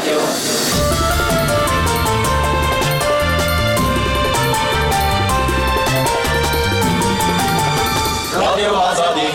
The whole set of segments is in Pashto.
رادیو آزادی.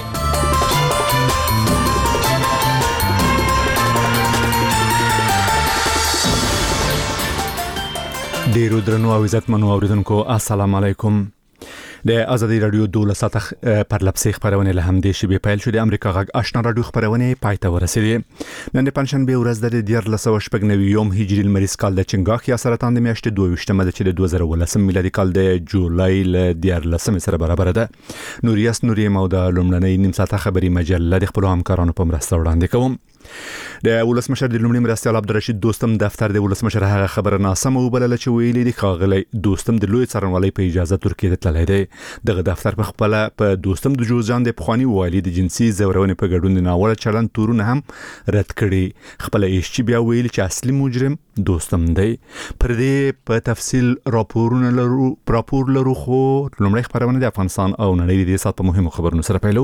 ډیرو درنو او عزتمنو اوریدونکو السلام علیکم. د آزادی رادیو 12 ساعته پر لپسې خبرونه له همدې شی پیل شو. د امریکا غږ آشنا رادیو خبرونه پایته ورسېدې. نن د پنځشنبه ورځ د 1490 هجری لمریز کال د چنګاخ یا سرطان د میاشتې 22مه د 2019 میلادي کال د جولای ل 14 سره برابر ده. نوریاس نوري موده لومړنۍ نیم ساعته خبري مجله د خپل همکارانو په مرسته وړاندې کوم. د ولسمشر د لومړي مرستیال عبدالرشید دوستم دفتر د ولسمشر هغه خبره ناسمه وبلله چې ویلي دي ښاغلی دوستم د لوی څارنوالۍ په اجازه ترکیه ته تللی دی. دغه دفتر په خپل په دوستم د جوزجان د پخوانی والي د جنسي زورونې په ګډون د ناوړه چلند تورونه هم رد کړي. خپل ایشچ بیا ویلي چې اصلي مجرم دوستم دی. پر دې په تفصیل راپور لرو خو لومړی خبرونه د افغانستان او نړۍ د سات په مهمو خبرونو سره پیلو.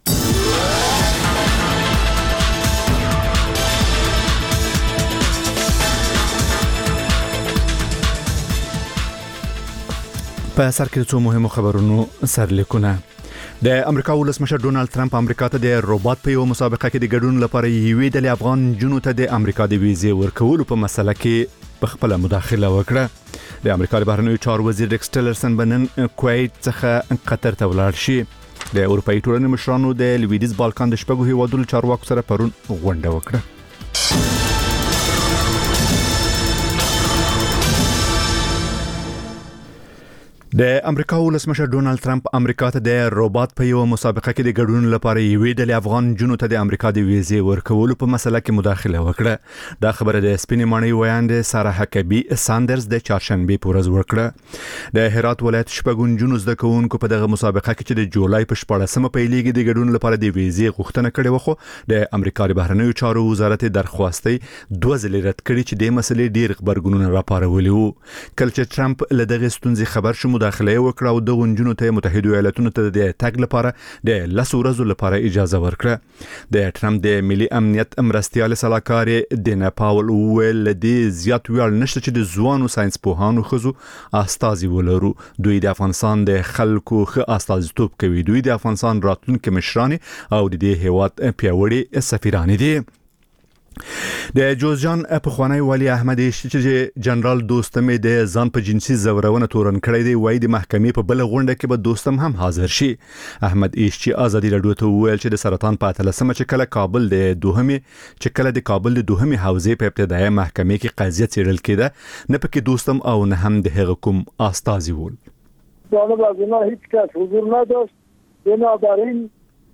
په سر کې څو مهمو خبرونو سرلیکونه. د امریکا ولسمشر ډونالد ترامپ امریکا ته د روبوت په یو مسابقه کې د ګډون لپاره یوې ډلې افغان جنونو ته د امریکا د ویزې ورکولو په مسله کې په خپل مداخله وکړه. د امریکا د بهرنیو چارو وزیر ریکس ټیلرسن بنن کویت څخه قطر ته ولاړ شي. د اروپאי ټولنې مشرانو د لویدیز بالکان د شپږو هیوادونو چارواکو سره پرون غونډه وکړه. د امریکا ولسمشر ډونالد ترامپ امریکا ته د روبوت په یو مسابقه کې د ګډون لپاره یوې ډلې افغان جنونو ته د امریکا د ویزې ورکولو په مسله کې مداخله وکړه. دا خبره د سپینې ماڼۍ ویاند سارا حکبی ساندرز د چهارشنبه په ورځ ورکړه. د هرات ولایت شپږون جنونو زده کوونکو په دغه مسابقه کې چې د جولای په 14مه پیلېږي د ګډون لپاره د ویزې غوښتنه کړې و، خو د امریکا د بهرنیو چارو وزارت درخواستي دوه ځلې رد کړې چې د مسلې ډیر خبرګونونه راپارولي وو. کله چې ترامپ له دغه ستونزې خبر شو داخله وکړه او د غونجونو ته متحده ایالاتونو ته د تګ لپاره د 10 ورځو لپاره اجازه ورکړه. د ترامپ د ملي امنیت مرستیال سلاکار دینا پاول ویل د زیات ویل نشته چې د ځوانو ساينس پوهانو خزو استازي ولرو. دوی د افغانستان د خلکو خ استازیتوب کوي. دوی د افغانستان راتلونکو مشران او د دې هیواد پیاوړي سفیران دي. د جوزجان پخوانی والی احمد ایشچی چې جنرال دوستم د ځان په جنسي زورونه تورن کړی دی، وایي د محکمې په بل غونډه کې به دوستم هم حاضر شي. احمد ایشچی آزادی رادیو ته ویل چې د سرطان په 13مه چې کله د کابل د دوهمې حوزې په ابتدایي محکمې کې قضیه څیړل کېده، نه پکې دوستم او نه هم د هغه کوم استازي ول. جانب از اینا هیچ کس حضور نداشت. بنابراین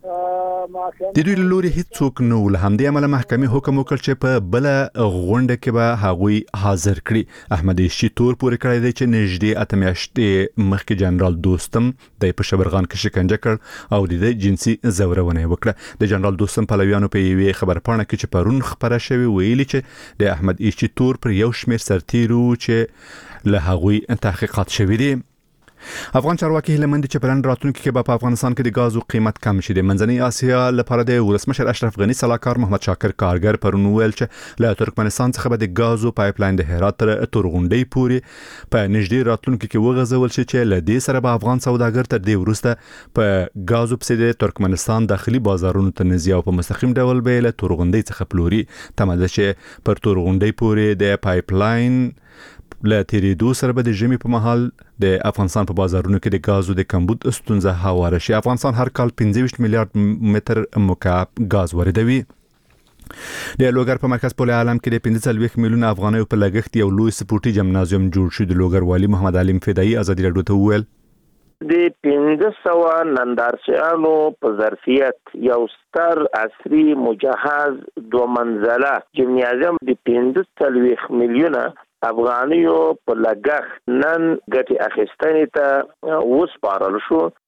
د دوی لوري هیڅوک نو له همدې عمله محکمې حکم وکړ چې په بل غونډه کې به هغوی حاضر کړي. احمد ایشچی تور پورې کړی دی چې نږدې 8 میاشتې مخکې جنرال دوستم د پشبرغان کې شکنجه کړ او د جنسي زورونه وکړه. د جنرال دوستم پلویانو په یوې خبرپاڼه کې چې پرون خبره شوې ویلي چې د احمد ایشچی تور پر یو شمېر سرتیرو چې له هغوی تحقیقات شوې دي. افغان چارواکي هلمند چې پلان راتلونکي کې په افغانستان کې د غازو قیمت کم شي. د منځنۍ اسیا لپاره د ولسمشر اشرف غنی سلاکار محمد شاکر کارګر پرون ویل چې له ترکمنستان څخه به د غازو پایپلاین د هرات تر تورغونډۍ پورې په نږدې راتلونکي کې وغځول شي چې له دې سره به افغان سوداګر تر دې وروسته په غازو پسې د ترکمنستان داخلي بازارونو ته نزي او په مستقیم ډول به له تورغونډۍ څخه پلوري. تماده چې پر تورغونډۍ پورې د پایپلاین له تیریدو سره به د ژمي په مهال د افغانستان په بازارونو کې د غازو د کمبود ستونزه هواره شي. افغانستان هر کال 25 میلیارډ متر مکعب غاز واردوي. د لوګر په مرکز پول عالم کې د 45 میلیون افغانۍ په لګښت یو لوی سپورتي جمنازیوم جوړ شو. د لوګر والی محمد علیم فدایی آزادی رادیو ته وویل د 1500 نندارچیانو په ظرفیت یو ستر عصري مجهز دو منزله جمنازیوم د 45 میلیونه افغانیو په لګښت نن ګټي اخیستنې ته وسپارل شو.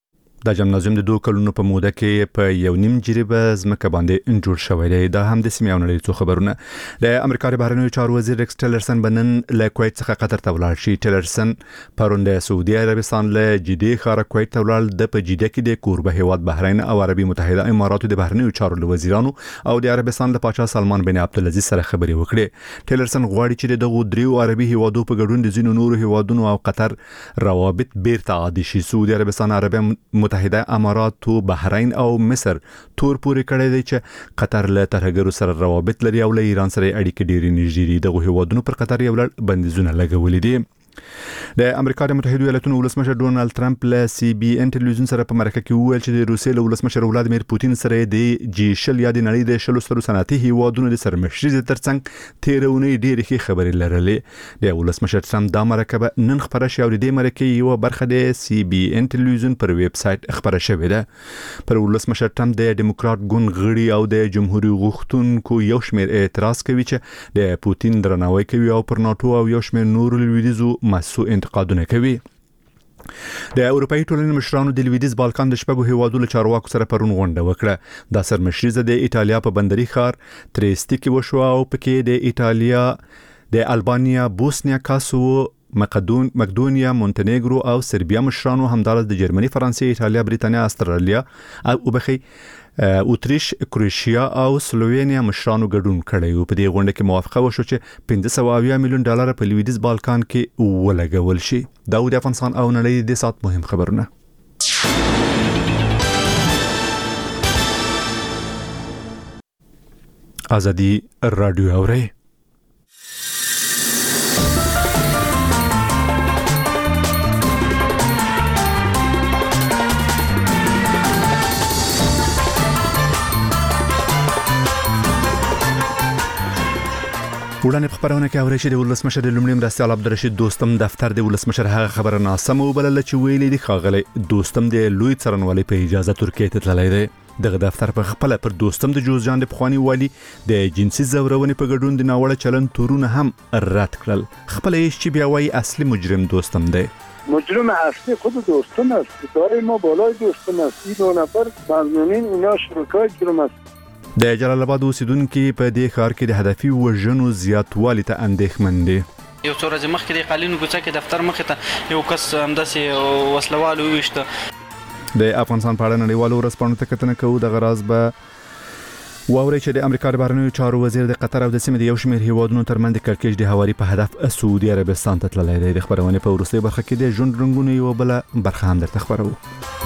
د جمنازیوم د 2 کلونو په موده کې په 1.5 جریبه ځمکه باندې جوړ شوی دی. دا هم د سیمې او نړۍ څخه خبرونه. د امریکا د بهرنیو چارو وزیر ریکس ټیلرسن بنن له کویت څخه قطر ته ولاړ شي. ټیلرسن پرون د سعودي عربستان له جدي ښار کویت ته ولاړ. د په جده کې د کوربه هیواد بحرین او عربي متحده اماراتو د بهرنیو چارو له وزیرانو او د عربستان له پاچا سلمان بن عبدالعزيز سره خبرې وکړې. ټیلرسن غواړي چې دغه دریو عربي هیوادو په ګډون د ځینو نورو هیوادونو او قطر روابط بیرته عادي شي. سعودي عربستان، عربي متحده اماراتو، بحرین او مصر تور پورې کړی دی چې قطر له ترهګرو سره روابط لري او له ایران سره اړیکې ډېرې نږدې دي. دغه هیوادونو پر قطر یو لړ بندیزونه لګولي دي. د امریکا د متحده ایالاتونو ولسمشر ډونالد ټرمپ له سی بي ان ټلویزیون سره په مرکه کې وویل چې د روسیې له ولسمشر ولادیمیر پوتین سره د G20 یا د نړۍ د 10 سترو صنعتي هیوادونو د سرمشرۍ ترڅنګ تیرونې ډېرې ښې خبرې لرلې. د ولسمشر ټرمپ دا مرکه نن خبره شوه او د دې مرکې یو برخه د سی بي ان ټلویزیون پر ویب سټ خبره شوې ده. پر ولسمشر ټرمپ د ډیموکرات ګوند غړي او د جمهوریت غوښتونکو یو شمېر اعتراض کوي چې د پوتین درناوی کوي او پر ناتو او یو شمېر نورو لویدیزو مسو انتقادونه کوي. د اروپאי ټولنې مشرانو د لویدیز بالکان د شپږو هیوادونو چارواکو سره پرون غونډه وکړه. د سرمشري د ایتالیا په بندري ښار تریستی کې وشو او پکې د ایتالیا، د البانیا، بوسنیا، کاسوو، مقدونیا، مونتنیګرو او سربیا مشرانو، همدارس د جرمني، فرانسې، ایتالیا، بریتانیا، استرالیا او اتریش، کروشیا او سلووینیا مشرانو ګډون کړی. په دې غونډه کې موافقه وشو چې $580 میلیون په لویدیز بالکان کې ولګول شي. دا د افغانستان او نړۍ د سات مهم خبرونه. ازادي رادیو اوري. وړاندې په خبرونه کې اوري چې د ولسمشر د لومړي مرستیال عبدالرشید دوستم دفتر د ولسمشر هغه خبره ناسمه وبلله چې ویلي دی ښاغلی دوستم د لوی څارنوالۍ په اجازه ترکیې ته تللی دی. دغه دفتر په خپل پر دوستم د جوزجان د پخوانی والی د جنسي زورونې په ګډون د ناوړه چلند تورونه هم رد کړل. خپل هیڅ چې بیا وایي اصلي مجرم دوستم دی. مجرم اصلی خود دوستم است. اداره ما بالای دوستم است. این دو نفر مظنونین اینا شرکای جرم است. د جلال آباد اوسیدونکو په دې ښار کې د هدفي وژنو زیاتوالی ته اندېښمن دي. یو څو ورځې مخکې د قالینو کوڅه کې دفتر مخې ته یو کس همداسې وسلوالو وویشته. د افغانستان په اړه نړیوالو ورځپاڼو ته کتنه کوو. دغه راز به واوري چې د امریکا د بهرنیو چارو وزیر د قطر او د سیمې د یو شمېر هیوادونو ترمنځ د کړکېچ د هواري په هدف سعودي عربستان ته تللی دی. د خبرونې په وروستۍ برخه کې د ژوند رنګونو یو بل برخه هم درته خبرو.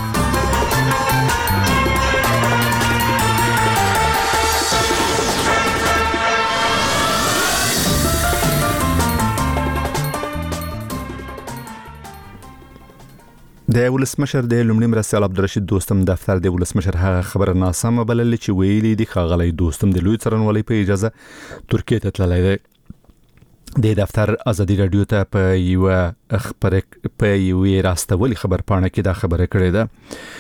د ولسمشر د لومړي مرستیال عبدالرشید دوستم دفتر د ولسمشر هغه خبره ناسمه بللې چې ویلي دی ښاغلی دوستم د لوی څارنوالۍ په اجازه ترکیې ته تللی دی. د دفتر ازادي رادیو ته په یوې راستولي خبرپاڼه کې دا خبره کړې ده.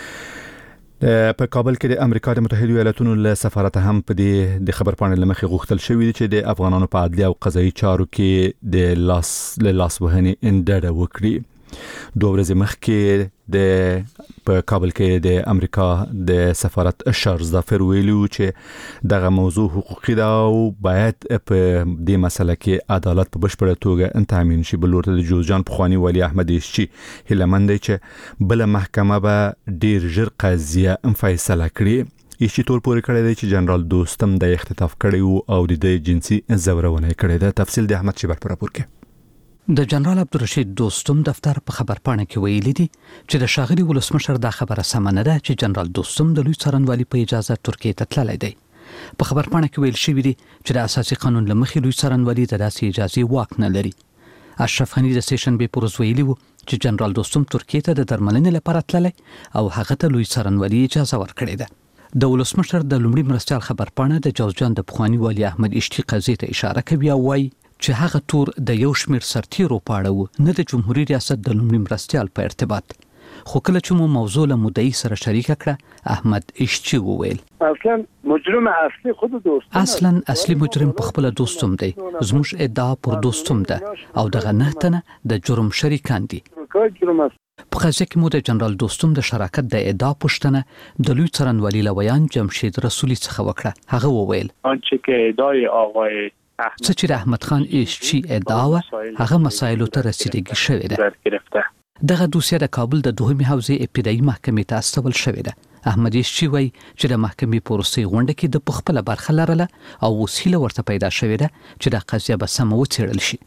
په کابل کې د امریکا د متحده ایالاتونو له سفارت هم په دې د خبرپاڼې لمخې غوښتل شوی دی چې د افغانانو په عدلي او قضایي چارو کې د لاس وهنې انډډه وکړي. 2 ورځې مخکې په کابل کې د امریکا د سفارت شارلز دافر ویلو چې دغه موضوع حقوقي ده او باید په دې مسله کې عدالت په بشپړه توګه تامین شي. بل ورته د جوزجان پخوانی والی احمد ایشچی هیلمند دی چې بل محکمه به ډیر ژر قضیه فیصله کړي. ایشچی تور پورې کړی دی چې جنرال دوستم د اختطاف کړی او د جنسي زورونه کړی ده. تفصیل د احمد شیبر پر راپور کې. د جنرال عبدالرشید دوستم دفتر په خبرپاڼه کې ویلي دي چې د ښاغلي ولسمشر دا خبره سمه نه ده چې جنرال دوستم د لوی څارنوالۍ په اجازه ترکیې ته تللی دی. په خبرپاڼه کې ویل شوی دی چې د اساسي قانون له مخې لوی څارنوالۍ د داسې اجازې واک نه لري. اشرف غني د سیشن بې پروز ویلي وو چې جنرال دوستم ترکیې ته د درملنې لپاره تللی او هغه ته لوی څارنوالۍ اجازه ورکړې ده. د ولسمشر د لومړي مرستیال خبرپاڼه د جوزجان د پخوانی والی احمد ایشچی قضیې ته اشاره کوي او وایي چې هغه تور د یو شمېر سرتیرو په اړه و، نه د جمهوریت ریاست د لومړي مرستیال په ارتباط. خو کله چې مو موضوع له مدعي سره شریک کړه، احمد ایشچی وویل اصلا مجرم اصلی خود دوستم، اصلا اصلي مجرم په خپل دوستم دی. زموږ ادعا پر دوستم ده او دغه 9 تنه د جرم شریکان دي. په قضیه کې مو د جنرال دوستم د شراکت د ادعا پوښتنه د لوی څارنوالي لویان جمشید رسولي څخه وکړه. هغه وویل آنچه که ادعای آقای څه چې د احمد خان ایشچی ادعا وه هغه مسایلو ته رسیدګي شوې ده. دغه دوسیه د کابل د دوهمې حوزې ابتدایي محکمې ته استول شوې ده. احمد ایشچی وایي چې د محکمې په وروستۍ غونډه کې د خپله برخه لرله او اوس هیله ورته پیدا شوې ده چې دا قضیه به سمه وڅېړل شي.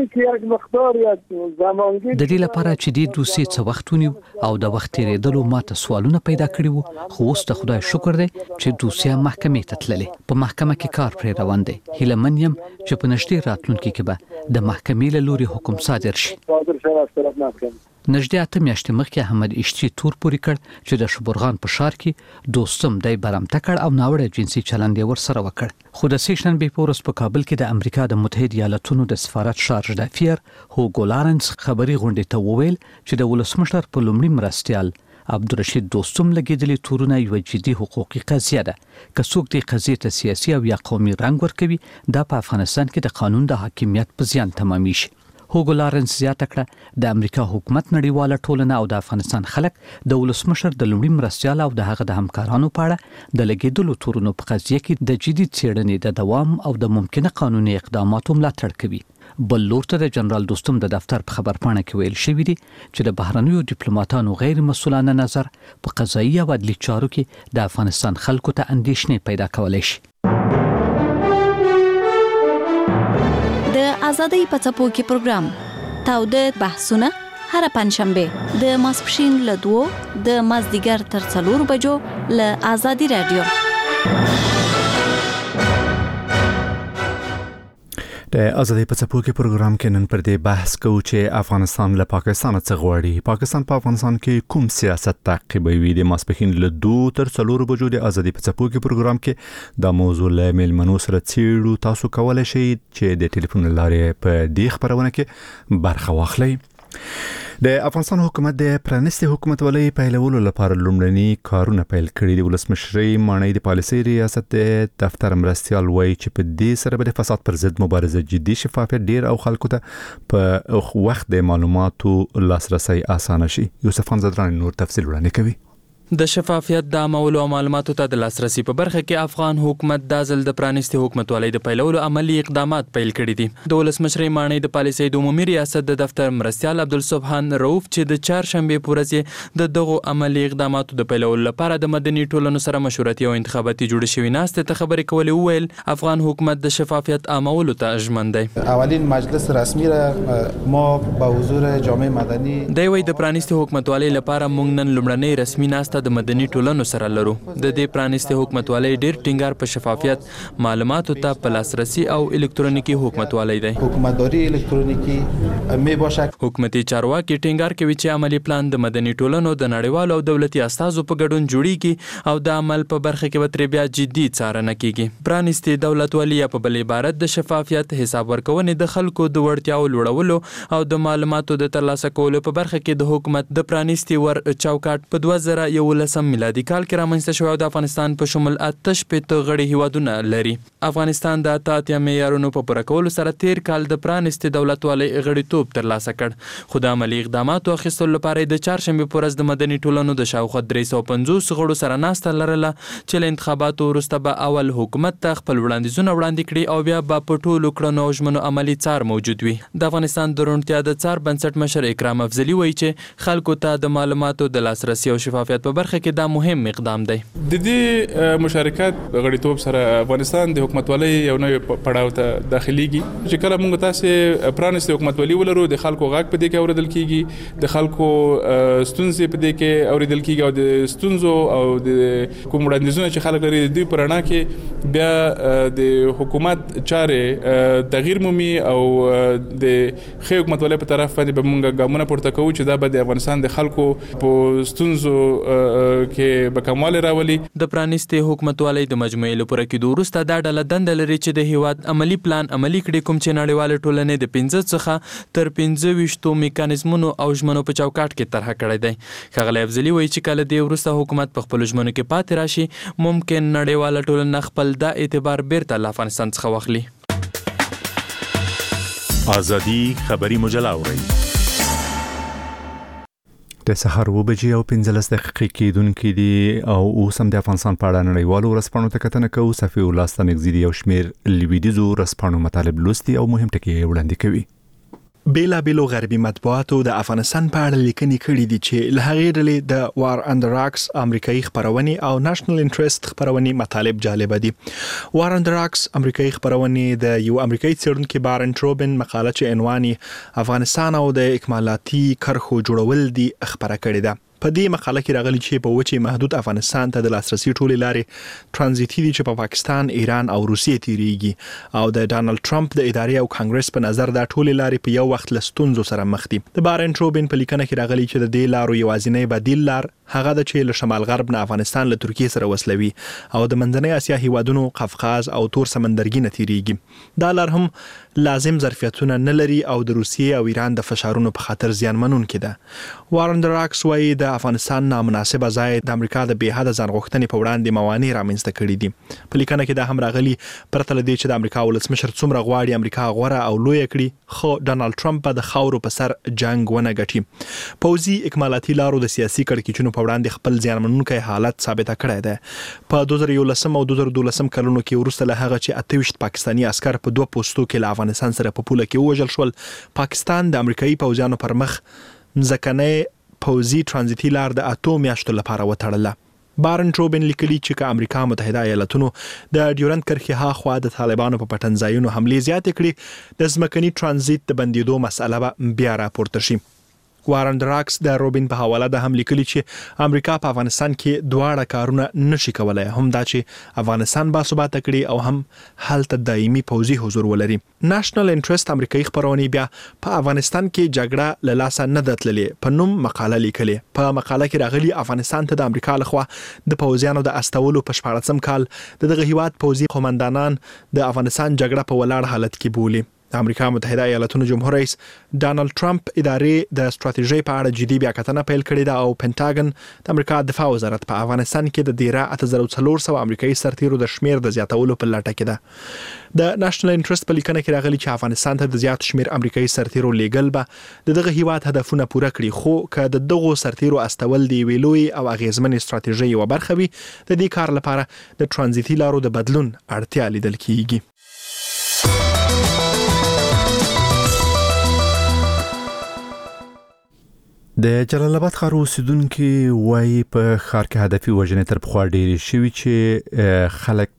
د دې لپاره چې دې دوسیې څه وخت ونیو او د وخت تېرېدلو ماته سوالونه پیدا کړي وو، خو اوس د خدای شکر دی چې دوسیه محکمې ته تللې. په محکمه کې کار پرې روان دی. هیله من یم چې په نږدې راتلونکي کې به د محکمې له لوري حکم صادر شي. نږدې 8 میاشتې مخکې احمد ایشچی تور پورې کړ چې د شبرغان په ښار کې دوستم دی برمته کړ او ناوړه جنسي چلند یې ورسره وکړ. خو د سې شنبې په ورځ په کابل کې د امریکا د متحد ایالاتونو د سفارت شارج دافیر هوګو لارنس خبري غونډې ته وویل چې د ولسمشر په لومړي مرستیال عبدالرشید دوستم لګیدلې تورونه یو جدي حقوقي قضیه ده. که څوک دې قضیې ته سیاسي او یا قومي رنګ ورکوي دا په افغانستان کې د قانون د حاکمیت په زیان تمامي شي. هوګو لارنس زیاته کړه د امریکا حکومت نړیواله ټولنه او د افغانستان خلک د ولسمشر د لومړي مرستیال او د هغه د همکارانو په اړه د لګیدلو تورونو په قضیه کې د جدي څېړنې د دوام او د ممکنه قانوني اقداماتو ملاتړ کوي. بل لور ته د جنرال دوستم د دفتر په خبرپاڼه کې ویل شوی دی چې د بهرنیو ډیپلوماټانو غیر مسؤلانه نظر په قضایي او عدلي چارو کې د افغانستان خلکو ته اندېښنې پیدا کولی شي. د ازادۍ په څپو کې پروګرام تاوده بحثونه هر پنځشنبه د ماسپښین له 2 د مازدیګر تر 4 بجو له ازادي رادیو. د ازادۍ په څپو کې پروګرام کې نن پر دې بحث کوو چې افغانستان له پاکستان څخه غواړي. پاکستان په افغانستان کې کوم سیاست تعقیبوي؟ د ماسپښین له 2 تر 4 بجو د ازادۍ په څپو کې پروګرام کې دا موضوع له میلمنو سره څېړو. تاسو کولای شئ چې د ټلیفون لارې په دې خبرونه کې برخه واخلئ. د افغانستان حکومت د پرانیستي حکومتولۍ پیلولو لپاره لومړني کارونه پیل کړي دي. ولسمشرۍ ماڼۍ د پالیسۍ ریاست د دفتر مرستیال وایي چې په دې سره به د فساد پر ضد مبارزه جدي، شفافیت ډیر او خلکو ته په وخت د معلوماتو لاسرسي اسانه شي. یوسف خان زدران نور تفصیل وړاندې کوي. د شفافیت د عملو او معلوماتو ته د لاسرسي په برخه کې افغان حکومت د ځل د پرانیستي حکومتولۍ د پیلولو عملی اقدامات پیل کړي دي. د ولسمشرۍ ماڼۍ د پالیسۍ د عمومي ریاست د دفتر مرستیال عبدالسبحان رؤف چې د چهارشنبې په ورځ د دغو عملی اقداماتو د پیلولو لپاره د مدني ټولنو سره مشورتي او انتخاباتي جوړې شوې ناستې ته خبرې کولې، وویل افغان حکومت د شفافیت عملو ته ژمن دی. اولین مجلس رسمي را ما با حضور جامعه مدني دی وایي د پرانیستي حکومتولۍ لپاره موږ نن لومړنۍ رسمي ناسته د مدني ټولنو سره لرو. د دې پرانیستي حکومتولۍ ډیر ټینګار په شفافیت، معلوماتو ته په لاسرسي او الکترونیکي حکومتولۍ دی. حکومتداري الکترونیکي می باشد. حکومتي چارواکي ټینګار کوي چې عملی پلان د مدني ټولنو د نړیوالو او دولتي استازو په ګډون جوړیږي او د عمل په برخه کې به ترې بیا جدي څارنه کیږي. پرانیستي دولتولي په بل عبارت د شفافیت، حساب ورکونې، د خلکو د وړتیاو لوړولو او د معلوماتو د ترلاسه کولو په برخه کې د حکومت د پرانیستي ور چوکاټ په 2011 میلادي کال کې رامنځته شوی او د افغانستان په شمول 8 غړي هیوادونه لري. افغانستان د 8 معیارونو په پوره کولو سره تیر کال د پرانیستي دولتوالۍ غړیتوب ترلاسه کړ. خو د عملي اقداماتو اخیستلو لپاره د چهارشنبې په ورځ د مدني ټولنو د شاوخوا 350 غړو سره ناسته لرله چې له انتخاباتو وروسته به اول حکومت ته خپل وړاندیزونه وړاندې کړي او بیا به په ټولو کړنو او ژمنو عملي څار موجود وي. د افغانستان د روڼتیا د څار بنسټ مشر اکرام افضلي وایي چې خلکو ته د معلوماتو د لاسرسي او شفافیت په برخه کې دا مهم اقدام دی. د دې مشارکت غړیتوب سره افغانستان د حکومتولۍ یو نوې پړاو ته داخليږي چې کله موږ تاسو پرانیستي حکومتولي ولرو، د خلکو غږ په دې کې اوریدل کیږي، د خلکو ستونزې په دې کې اوریدل کیږي او د ستونزو او د کوم وړاندیزونه چې خلک لري د دې پرانا کې بیا د حکومت چارې تغییر مومي او د خې حکومتولۍ په طرف باندې به موږ ګامونه پورته کوو چې دا به د افغانستان د خلکو په ستونزو کې به کموالی راولي. د پرانیستي حکومتولۍ د مجموعې له پوره کېدو وروسته دا ډله دنده لري چې د هیواد عملی پلان عملي کړي، کوم چې نړیواله ټولنې د 15 څخه تر 25 میکانیزمونو او ژمنو په چوکاټ کې طرح کړی دی. ښاغلی افضلي وایي چې کله د وروسته حکومت په خپلو ژمنو کې پاتې راشي، ممکن نړیواله ټولنه خپل دا اعتبار بیرته له افغانستان څخه واخلي. ازادي خبري مجله اورئ. د سحر 7:15 کېدونکې دي او اوس هم د افغانستان په اړه نړیوالو ورځپاڼو ته کتنه کوو. صفي ولستان اگزیدي او شمیر لویدیزو ورځپاڼو مطالب لوستي او مهم ټکي وړاندې کوي. بیلابیلو غربي مطبوعاتو د افغانستان په اړه لیکنې کړې دي چې له هغې ډلې د وار اند راکس امریکایي خبرونې او نېشنل انټرست خبرونې مطالب جالب دي. وار اند راکس امریکایي خبرونې د یو امریکایي څېړونکي بارن ټروبن مقاله چې عنوان افغانستان او د اکمالاتي کرښو جوړول دي خبره کړې ده. په دې مقاله کې راغلي چې په وچه محدود افغانستان ته د لاسرسي ټولې لارې ترانزیتي دي چې په پاکستان، ایران او روسیې تیریږي او د ډانلډ ټرمپ د ادارې او کانګرس په نظر دا ټولې لارې په یو وخت لستونزو سره مخ دي. د بارن ټروبن په لیکنه کې راغلي چې د دې لارو یوازینی بدیل لار هغه د چې له شمال غرب نه افغانستان له ترکیه سره وصلوي او د منځنۍ اسیا هیوادونو قفقاز او تور سمندرګي نه تیریږي. دا لار هم لازم ظرفیتونه نه لري او د روسیې او ایران د فشارونو په خاطر زیانمنونکې ده. وارن راکس وايي د افغانستان نامناسبه ځای د امریکا د بې حده ځانغوښتنې په وړاندې موانع رامنځته کړي دي. په لیکنه کې دا هم راغلي پرته له دې چې د امریکا ولسمشر څومره غواړي امریکا غوره او لوی کړي، خو ډانلډ ټرمپ په د خاورو په سر جنگ ونه ګټي. پوځي اکمالاتي لارو د سیاسي کړکېچونو په وړاندې خپل زیانمنونکی حالت ثابته کړی دی. په 2011 او 2012 کلونو کې وروسته له هغه چې 28 پاکستاني عسكر په 2 پوستو کې له افغانستان سره په پوله کې وژل شول، پاکستان د امریکایي پوځیانو پر مخ ځکه‌نی پوځي ترانزیتي لار د 8 میاشتو لپاره وتړله. بارن ټروبن لیکلي چې امریکا متحده ایالاتونو د ډیورنډ کرښې هاخوا د طالبانو په پټنځایونو حملې زیاتې کړي، د ځمکني ترانزیت د بندیدو مسله به بیا راپورته شي. وارن راکس د روبین په حواله د هم لیکلي چې امریکا په افغانستان کې دواړه کارونه نشي کولای، هم دا چې افغانستان باثباته کړي او هم هلته دایمي پوځي حضور ولري. نېشنل انټرست امریکایي خبرونه بیا په افغانستان کې جګړه له لاسه نه دتللې په نوم مقاله لیکلې. په مقاله کې راغلي افغانستان ته د امریکا لخوا د پوځیانو د استولو په 14 کال دغه هیواد پوځي قومندانان د افغانستان جګړه په ولاړ حالت کې بولي. د امریکا متحده ایالاتونو جمهور رئیس ډانلډ ټرمپ ادارې د ستراتیژي په اړه جدي بیا کتنه پیل کړې ده او پینټاګن د امریکا دفاع وزارت په افغانستان کې د 18400 امریکایي سرتیرو د شمیر د زیاتولو په لټه کې ده. د نېشنل انټرست په لیکنه کې راغلي چې افغانستان ته د زیات شمیر امریکایي سرتیرو لیږل به دغه هیواد هدفونه پوره کړي، خو که د دغو سرتیرو استول دی ویلوي او اغیزمنې ستراتیژي یو برخه وي، د دې کار لپاره د ترانزیتي لارو د بدلون اړتیا لیدل کیږي. د جلال آباد ښار اوسیدونکو وايي په ښار کې هدفي وژنې تر پخوا ډېرې شوي چې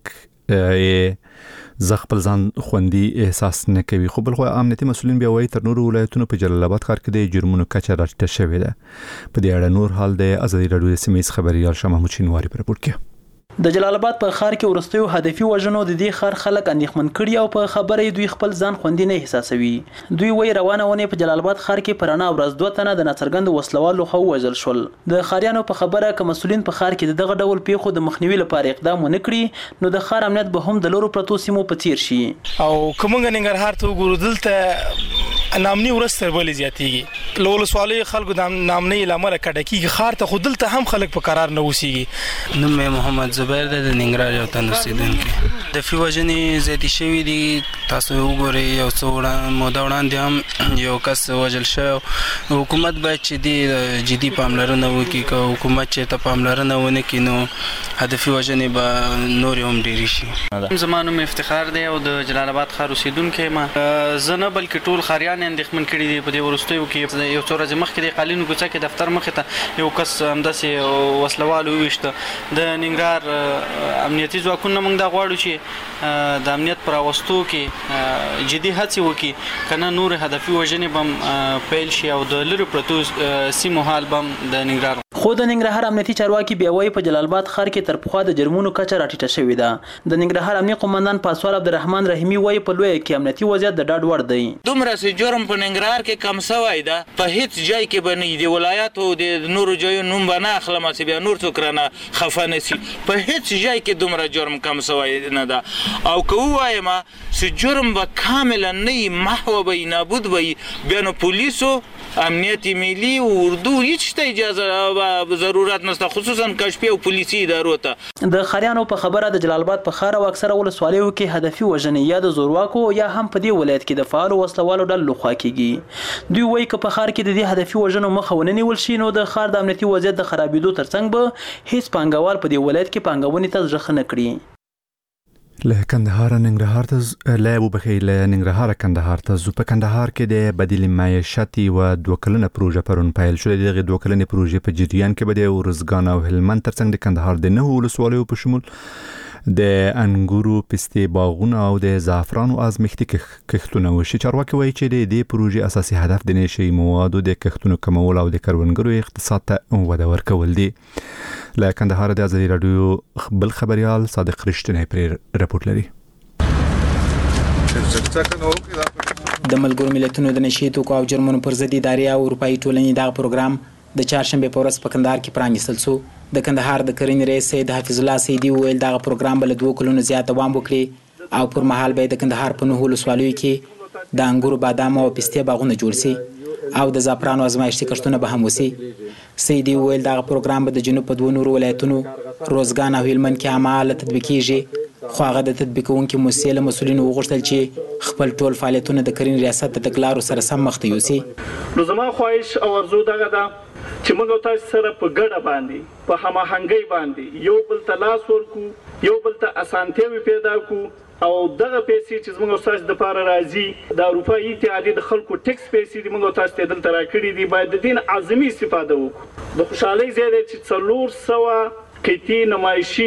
خلک خپل ځان خوندي احساس نه کوي. خو بل خو امنیتي مسولین بیا وايي تر نورو ولایتونو په جلال آباد ښار کې د جرمونو کچه راټیټه شوې ده. په دې اړه نور حال د ازادي راډیو د سیمې خبريال شاه محمود شینواری پر راپور کې. د جلال آباد په ښار کې ورستیو هدفي وژنو د دې ښار خلک اندېښمن کړي او په خبرې دوی خپل ځان خوندي نه احساسوي. دوی وایي روانه ونې په جلال آباد ښار کې پرانا ورځ 2 تنه د ناڅرګند وسلوالو خو وژل شول. د ښاریانو په خبره ک مسولین په ښار کې دغه ډول پیښو د مخنیوي لپاره اقدام ونه کړي، نو د ښار امنیت به هم د لورو پرتو سیمو په تیر شي. او کومنګ ننګرهار ته وګورو دلته نامني ورځ تر بلې زیاتېږي، لول سوالي خلکو د نامني لامل کډه کیږي. ښار ته خو دلته هم خلک په قرار نه اوسېږي. نوم محمد زبیر د ننګرهار یو تن اوسیدونکی. د فی وژنې زیاتې شوي دي. تاسو وګورئ یو څو موده وړاندې هم یو کس وژل شوی. حکومت باید چې جدي پاملرنه وکړي، که حکومت چې ته پاملرنه ونه کړي نو هدفي وژنې به نورې هم ډېرې شي. زما نوم افتخار دی او د جلال آباد ښار اوسیدونکی یم. زه نه بلکې ټول ښاریان اندېښمن کړي دي. په دې وروستیو کې یو څو ورځې مخکې د قالینو کوڅه کې دفتر مخې ته یو کس همداسې وسلوالو وویشته. د ننګرهار امنیتي ځواکونه موږ دا غواړو چې د امنیت پر راوستو کې جدي هڅې وکړي، کنه نور هدفي وژنې به پیل شي او د لرې پرتو سیمو حال به د ننګرهار. خو د ننګرهار امنیتي چارواکي بیا وایي په جلال آباد ښار کې تر پخوا د جرمونو کچه راټیټه شوې ده. د ننګرهار امنیتي قومندان پاسوال عبدالرحمن رحیمي وایي په لویه کې امنیتي وضعیت د ډاډ وړ دی. دومره چې جرم په ننګرهار کې کم شوی ده، په هیڅ ځای کې به نه د ولایاتو د نورو ځایونو نوم به نه اخلم چې بیا نور څوک رانه خفه نه شي. په هیڅ ځای کې دومره جرم کم شوی نه ده. او که ووایم چې جرم به کاملا نه وي، محو به وي، نابود به وي، بیا نو پولیسو امنیت ملی او اردو هیڅ اجازه ضرورت نشته، خصوصا کشفي او پولیسي ادارو ته. د خاریانو په خبره د جلال آباد په ښار او اکثره ولسوالیو کې هدفي وژنې یا د زورواکو یا هم په دې ولایت کې د فعالو وسلوالو ډلو لخوا کیږي. دوی وایي که په ښار کې د دې هدفي وژنو مخه ونه نیول شي نو د ښار د امنیتي وضعیت د خرابېدو ترڅنګ به هیڅ پانګوال په دې ولایت کې پانګونې ته زړه نه کړي. له کندهار ننګرهار ته له وبخیل ننګرهار کندهار ته زو په کندهار کې د بدیل معیشت او دوکلنه پروژه پرون پیل شو. دغه دوکلنه پروژه په جریان کې به د ورزګان او هلمند ترڅنګ د کندهار د نهو ولسوالیو په شمول د انګورو، پستې باغونه او د زعفرانو ازمختي کښتونه وشي. چارواکي وایي چې د دې پروژې اساسي هدف د نشي موادو د کښتونو کمول او د کروندګرو اقتصاد ته وده ورکول دي. له کندهار د ازادي رادیو بل خبريال صادق رښتینی پر راپورټ لري. د ملګرو ملتونو د نشي توکو او جرمونو پر ضد ادارې او اروپאי ټولنې دا پروګرام د چهارشنبه په ورځ په کندهار کې پرانیستل شو. د کندهار د کرنې رئیس سید حفیظ الله سیدی ویل دا پروګرام بل 2 کلونو زیات دوام وکړي او پر مهال به د کندهار په نهو ولسوالیو کې د انګورو، بادام او پستې باغونه جوړ شي او د زعفرانو ازمایښتي کښتونه به هم وشي. سیدی ویل دا پروګرام به د جنوب په 2 نورو ولایتونو روزګان او هلمند کې عمل تطبیقیږي. خو هغه د تطبیقونکو مسؤلیت مسولینو وغوښتل چې خپل ټول فعالیتونه د کرنې ریاست د تګلارو سره سم مخ ته یوسي. نو زما خواهش او ارزو دغه ده چې موږ تاسو سره په ګډه باندې په هماهنګۍ باندې یو بل ته لاس ورکو، یو بل ته اسانتیاوي پیدا کو او دغه پیسې چې موږ تاسو د لپاره راځي د اروپאי اتحادیې د خلکو ټیکس پیسې د موږ تاسو ته دلته راکړي دي باید د دین عظمي استفاده وکړو. د خوشحالۍ زیاده چې 400 قیتی نمایشي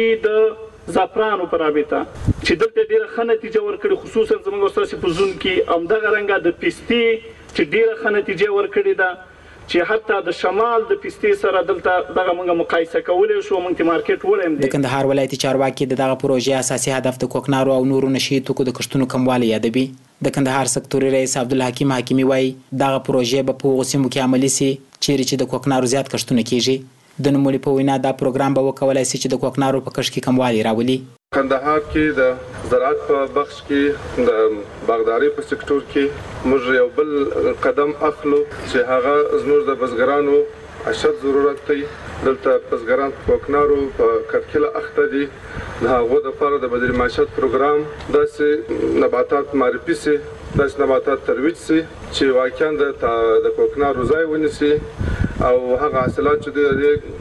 د زعفرانو پر رابطه چې دلته ډیره ښه نتیجه ورکړي، خصوصا زموږ تاسو په زون کې همدغه رنګه د پستې چې ډیره ښه نتیجه ورکړي ده چې حتی د شمال د پستې سره دلته دغه موږ مقایسه کولای شو، موږ ته مارکیټ ولیم دي. د کندهار ولایتي چارواکي دغه پروژې اساسي هدف د کوکنارو او نورو نشي توکو د کښتونو کموالی یادوي. د کندهار سکتوري رئیس عبدالحکیم حکیمی وایي دغه پروژې به په هغو سیمو کې عملي سي چیرې چې د کوکنارو زیات کښتونه کیږي. د نوموړي په وینا دا پروګرام به وکولای شي چې د کوکنارو په کښت کې کموالی راولي. کندهار کې د زراعت په بخش کې د باغداري په سکتور کې موږ یو بل قدم اخلو چې هغه زموږ د بزګرانو اشد ضرورت دی. دلته بزګران په کوکنارو په کرکله اخته دي. د هغو لپاره د بدیل معیشت پروګرام داسې نباتات معرفي سي، داسې نباتات ترویج سي چې واقعا د کوکنارو ځای ونیسي او هغه حاصلات چې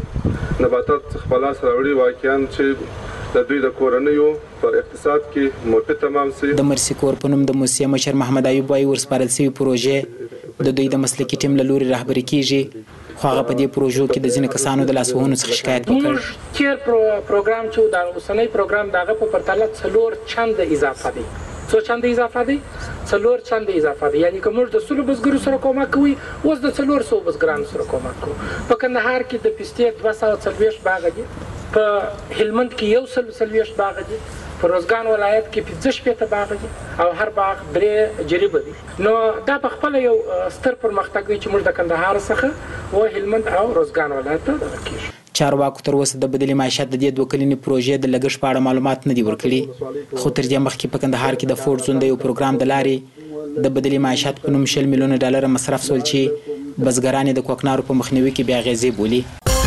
د نباتات خپل لاس راوړي واقعا چې د دوی د کورنیو پر اقتصاد کې موثر تمام سي. د مرسي کور په نوم د موسسې مشر محمد ایوب وايي ورسپارل شوی پروژې د دوی د مسلکي ټیم له لوري رهبري کیږي. خو هغه په دې پروژو کې د ځینې کسانو د لاسوهنو څخه شکایت وکړ. تیر پروګرام چې د اوسنۍ پروګرام دغه په پرتله 4 چند اضافه دي. څو چند اضافه دي؟ 4 چند اضافه دي. یعنی کوم د سلو بزګرو سره کومک کوي اوس د 400 بزګرانو سره کومک کوي. په کندهار کې د پستې 240 باغ دي، په هلمند کې 140 باغ دي، په روزګان ولایت کې 15 باغ دي او هر باغ 3 جریبه دي. نو دا په خپل یو ستر پرمختګ دی چې موږ د کندهار څخه او هلمند او روزګان ولایت ته راکېږو. چارواکو تر اوسه د بدیل معیشت د دې 2 کلنې پروژې د لګښت په اړه معلومات نه دي ورکړي. خو تر دې مخکې په کندهار کې د فورډ زون د یو پروګرام د لارې د بدیل معیشت په نوم 100 میلیونه ډالر مصرف شول چې بزګران د کوکنارو په مخنیوي کې بیا غیزي بولی.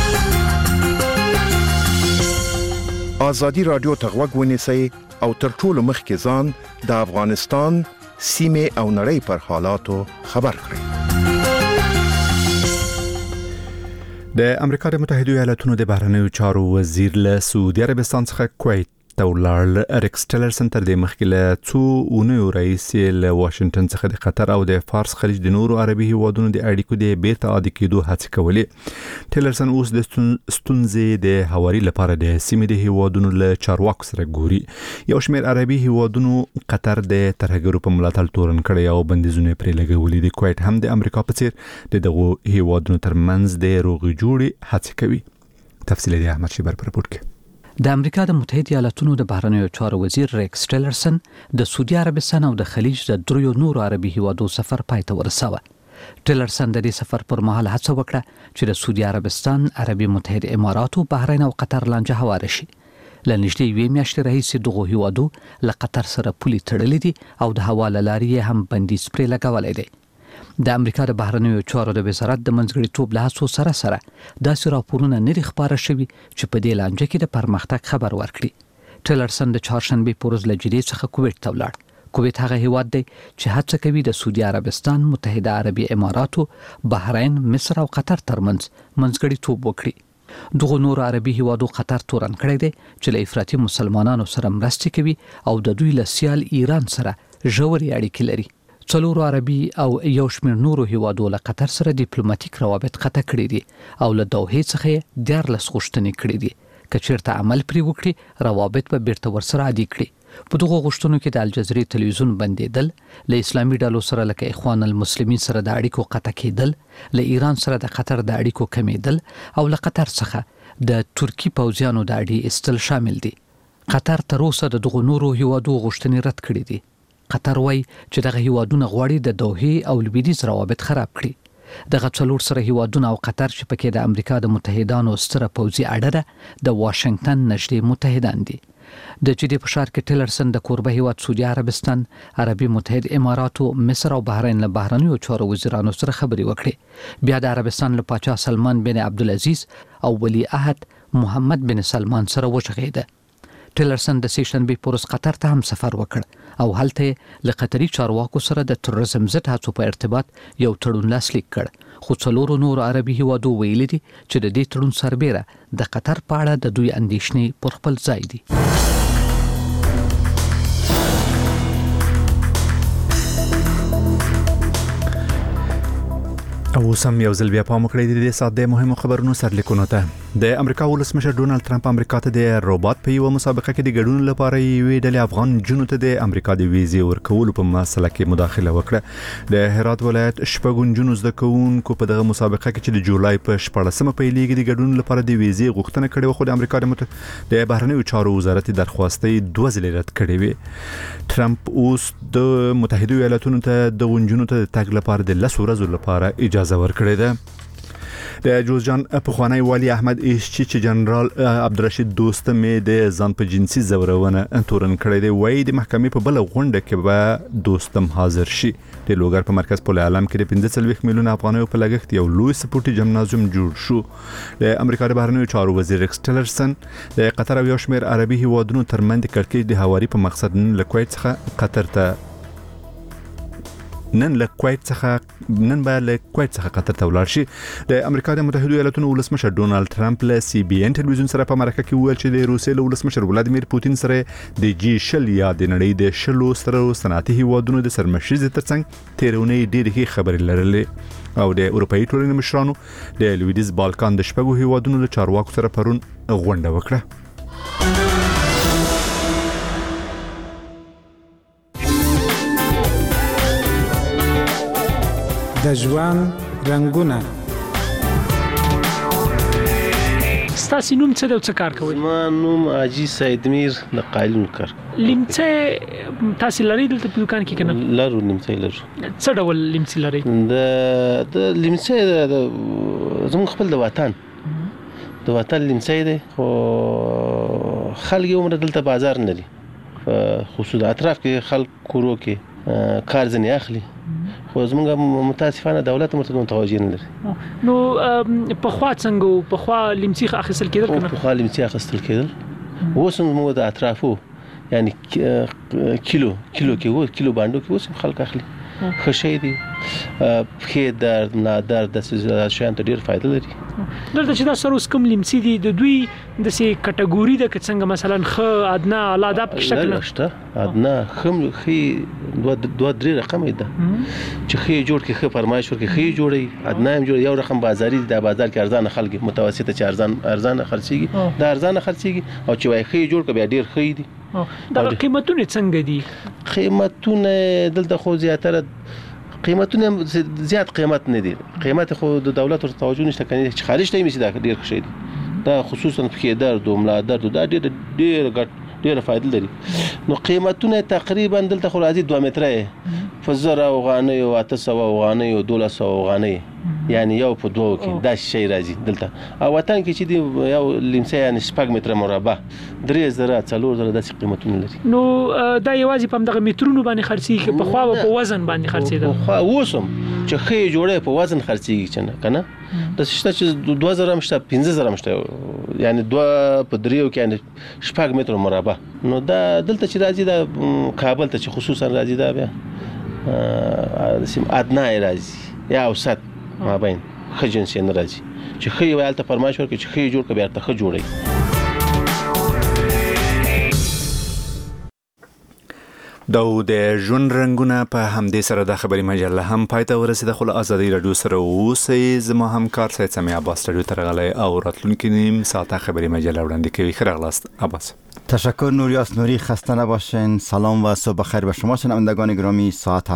ازادي رادیو ته غوږ ونیسئ او تر ټولو مخکې ځان د افغانستان سیمې او نړۍ پر حالاتو خبر کړئ. د امریکا د متحده ایالاتونو د بهرنیو چارو وزیر له سعودي عربستان څخه کویت ته ولاړ. ریکس ټیلرسن تر دې مخکې له څو اونیو رئیس له واشنگټن څخه د قطر او د فارس خلیج د نورو عربي هیوادونو د اړیکو د بیرته عادي کېدو هڅې کولې. ټیلرسن اوس د ستونزې د هواري لپاره د سیمې د هیوادونو له چارواکو سره ګوري. یو شمېر عربي هیوادونو قطر د ترهګرو په ملاتړ تورن کړی او بندیزونه پرې لګولي دي. کویت هم د امریکا په څیر دغه هیوادونو ترمنځ د روغې جوړې هڅې کوي. تفصیل دی احمد شیبر پر رپورټ کې. د امریکا د متحده ایالاتونو د بهرنیو چارو وزیر ریکس ټیلرسن د سعودي عربستان او د خلیج د 3 نورو عربي هیوادو سفر پای ته ورساوه. ټیلرسن د دې سفر پر مهال هڅه وکړه چې د سعودي عربستان، عربي متحده اماراتو، بحرین او قطر لانجه هواره شي. له نږدې 2 میاشتې راهیسې دغه هیوادو له قطر سره پولې تړلې دي او د هوا له لارې هم بندیز پرې لګولی دی. د امریکا د بهرنیو چارو د وزارت د منځګړیتوب له هڅو سره داسې راپورونه نه دي خپاره شوي چې په دې لانجه کې د پرمختګ خبر ورکړي. ټیلرسن د چهارشنبه په ورځ له جدې څخه کویت ته ولاړ. کویت هغه هیواد دی چې هڅه کوي د سعودي عربستان، متحده عربي اماراتو، بحرین، مصر او قطر ترمنځ منځګړیتوب وکړي. دغه نور عربي هیوادو قطر تورن کړی دی چې له افراطي مسلمانانو سره مرستې کوي او د دوی له سیال ایران سره ژورې اړیکې لري. څلورو عربي او یو شمېر نورو هیوادو له قطر سره ډیپلوماټیک روابط قطع کړي دي او له دوحې څخه 14 غوښتنې کړي دي که چیرته عمل پرې وکړي روابط به بیرته ورسره عادي کړي. په دغه غوښتنو کې د الجزیرې تلویزیون بندیدل، له اسلامي ډلو سره لکه اخوان المسلمین سره د اړیکو قطع کېدل، له ایران سره د قطر د اړیکو کمیدل او له قطر څخه د ترکی پوځیانو د اړې استل شامل دي. قطر تر اوسه د دغه نورو هیوادو غوښتنې رد کړي دي. قطر وایي چې دغه هیوادونه غواړي د دوحې او لویدیځ روابط خراب کړي. دغه څلور سره هیوادونه او قطر چې پکې د امریکا د متحدانو ستره پوځي اډه ده د واشنگټن نږدې متحدان دي. د جدي په ښار کې ټیلرسن د کوربه هیواد سعودي عربستان، عربي متحد اماراتو، مصر او بحرین له بهرنیو چارو وزیرانو سره خبرې وکړې. بیا د عربستان له پاچا سلمان بن عبدالعزیز او ولی عهد محمد بن سلمان سره وغږېده. ټیلرسن د سیشنبه په ورځ قطر ته هم سفر وکړ او هلته له قطري چارواکو سره د تروریزم ضد هڅو په ارتباط یو تړون لاسلیک کړ. خو څلورو نورو عربي هیوادو ویلي دي چې د دې تړون سربېره د قطر په اړه د دوی اندېښنې پر خپل ځای دي. او سم یو ځل بیا پام وکړئ د دې سات د مهمو خبرونو سرلیکونو ته. د امریکا ولسمشر ډونالد ټرمپ امریکا ته د رباط په یو مسابقه کې د ګډون لپاره یوې ډلې افغان جنو ته د امریکا د ویزې ورکولو په مسله کې مداخله وکړه. د هرات ولایت شپږ جنو زده کوونکو په دغه مسابقه کې چې د جولای په 14مه پیلېږي د ګډون لپاره د ویزې غوښتنه کړې و، خو د امریکا د بهرنیو چارو وزارت درخواستې 2 ځلې رد کړې وې. ټرمپ اوس د متحده ایالاتونو ته د جنو ته تګ لپاره د 10 ورځو لپاره اجازه ورکړې ده. د جوزجان پخوانی والی احمد ایشچی چې جنرال عبدالرشید دوستم د ځان په جنسي زورونه تورن کړی دی، وایي د محکمې په بل غونډه کې به دوستم حاضر شي. د لوګر په مرکز پول عالم کې د 45 میلیون افغانیو په لګښت یو لوی سپورتي جمنازیوم جوړ شو. د امریکا د بهرنیو چارو وزیر ریکس ټیلرسن د قطر او یو شمېر عربي هیوادونو ترمنځ کړکېچ د هواري په مقصد نن له کویت څخه قطر ته نن له کویت څخه قطر ته ولاړ شي. د امریکا د متحده ایالاتونو ولسمشر ډونالد ټرمپ له سی بي ان ټلویزیون سره په مرکه کې وویل چې د روسیې له ولسمشر ولادیمیر پوتین سره د G20 یا د نړۍ د 10 سترو صنعتي هیوادونو د سرمشریزې ترڅنګ تیرونې ډېرې ښې خبرې لرلې او د اروپאי ټولنې مشرانو د لویدیز بالکان د شپږو هیوادونو له چارواکو سره پرون غونډه وکړه. د ژوند رنگونه. ستاسو نوم څه د څه کار کوي؟ ما نوم حاجی سیدمیر د قالین کار. لیمڅه تاسو لري دلته په دکان کې کنه؟ لرو لیمڅه لرو. څه ډول لیمڅه لري؟ د لیمڅه زموږ خپل د وطن لیمڅه دی، خو خلک عمر دلته بازار نه لري، خصوصا اطراف کې خلک کورو کې کار ځنی اخلي، خو زمونږ متاسفانه دولت متوجه نه لري. نو په خوا څنګه په خوا لیمڅي اخیستل کېدل کنه؟ په خوا لیمڅي اخیستل کېدل. اوس موږ د اطرافو یعنی کیلو کې کیلو باندې کې اوس خلک اخلي. خشي دي په درد نه درد د شان ته ډیر فائدہ لري. دلته چې دا سره اوس کوم لیمڅي دي د دوی د سي کټګوري د څنګه مثلا خ ادنا الاده په شکل نشته. ادنا خم خي دوه درې رقم ده چې خي جوړ کې خ فرمایش ورکې خي جوړي ادنا هم جوړ یو رقم بازاري د بازار کې ارزان خلک متوسطه چې ارزان خرڅيږي دا ارزان خرڅيږي او چې وای خي جوړ ک بیا ډیر خي دي. دا قیمتونه څنګه دي؟ قیمتونه دلته خو زیاتره قیمتونه زیات قیمت نه دي، قیمت خو د دولت ور توجه نشته کني چې خارج ته میسي دا ډیر ښه دي. دا خصوصا په درد او ملا درد دا ډیر فائدہ لري. نو قیمتونه تقریبا دلته خو راځي 2 متره فزر او غانې او 800 او غانې او 1200 غانې یعنی یو په دوه کې دا شی راځي دلته او وطن کې چې دی یو لمسه یعنی 6 متره مربع 3000 4000 داسې قیمتونه لري. نو دا یوازې په دغه مترونو باندې خرڅي په خوا په وزن باندې خرڅي دا خو اوسم چې خې جوړه په وزن خرڅيږي کنه د شته چې 2000 مشته 15000 مشته یعنی 2 په 3 کې یعنی 6 متره مربع. نو دا دلته چې راځي دا کابل ته چې خصوصا راځي دا بیا سیم ادنای راځي یا اوسط مابین خجنسي نه راځي چې خې ویل ته فرمایش ورکړي چې خې جوړ کړي بیا ته خې جوړي. د ژوند رنگونه په همدې سره د خبري مجله هم پاتې ورسېده. خو ازادي رادیو سره اوسئ. زما همکار سید سمیع عباس رادیو ته راغلی او راتلونکي نیم ساعته خبري مجله وړاندې کوي. ښه راغلاست عباس. تشکر نوریاس نوری. خسته نباشین. سلام و صبح بخیر به شما شنوندگان گرامی. ساعت